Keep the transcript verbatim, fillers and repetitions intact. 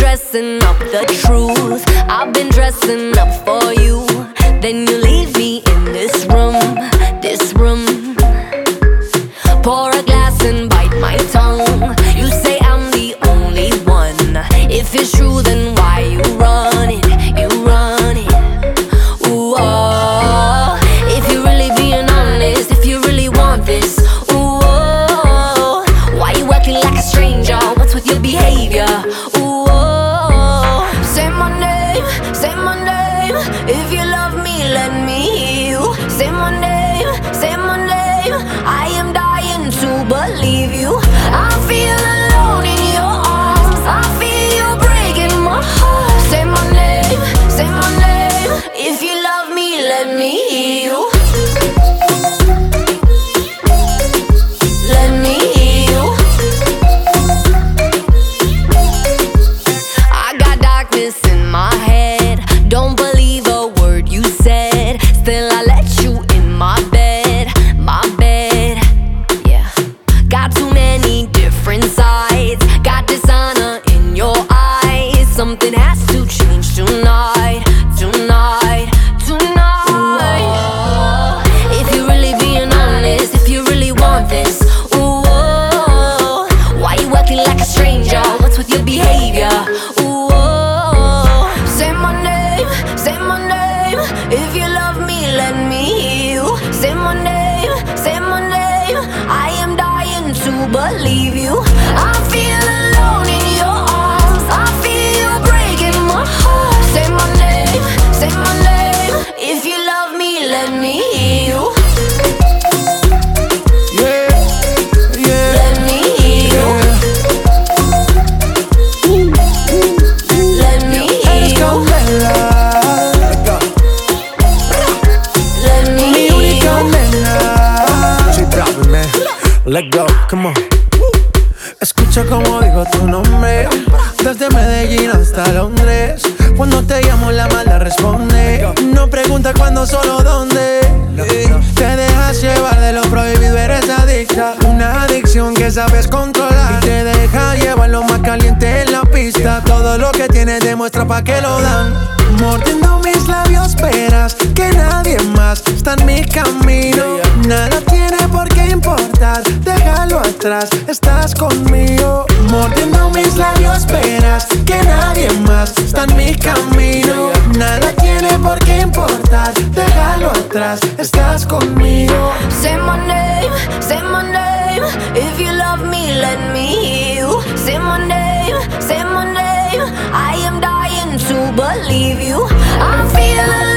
dressing up the truth. I've been dressing up for you. Then you leave me in this room, this room. Pour a glass and bite my tongue. You say I'm the only one. If it's true, then why you run it? You run it. Ooh, oh. If you're really being honest, if you really want this, ooh, oh. Why you acting like a stranger? What's with your behavior? Ooh, oh. Say my name, say my name. If you love me, let me hear you. Say my name, say my name. I am dying to believe you. I feel alone in your arms. I feel you breaking my heart. Say my name, say my name. If you love me, let me hear you. Let me hear you. I got darkness in my head. Don't believe a word you said. Still I let you in my bed, my bed. Yeah. Got too many different sides. Got dishonor in your eyes. Something has to change tonight, tonight, tonight. Ooh, if you're really being honest, if you really want this, ooh, oh, why you acting like a stranger? What's with your behavior? Ooh, oh, say my name, say my name. If you love me, let me hear you. Say my name, say my name. I am dying to believe you. I feel alone in your arms. I feel you breaking my heart. Say my name, say my name. If you love me, let me hear you. Yeah, yeah, Let me hear you. Let me hear eres you. Candela. Let me Mi hear única you. nena. She dropping, man. Let go, come on. Escucha como digo tu nombre. Desde Medellín hasta Londres. Cuando te llamo la mala responde. No pregunta cuándo, solo dónde. Te dejas llevar de lo prohibido, eres adicta. Una adicción que sabes controlar. Y te deja llevar lo más caliente en la pista. Todo lo que tienes demuestra pa' que lo dan. Mordiendo mis labios, esperas que nadie más está en mi camino. Nada tiene por qué importar, déjalo atrás, estás conmigo. Mordiendo mis labios, esperas que nadie más está en mi camino. Nada tiene por qué importar, déjalo atrás, estás conmigo. Say my name, say my name. If you love me, let me hear you. Say my name, say my name. I am dying to believe you. I feel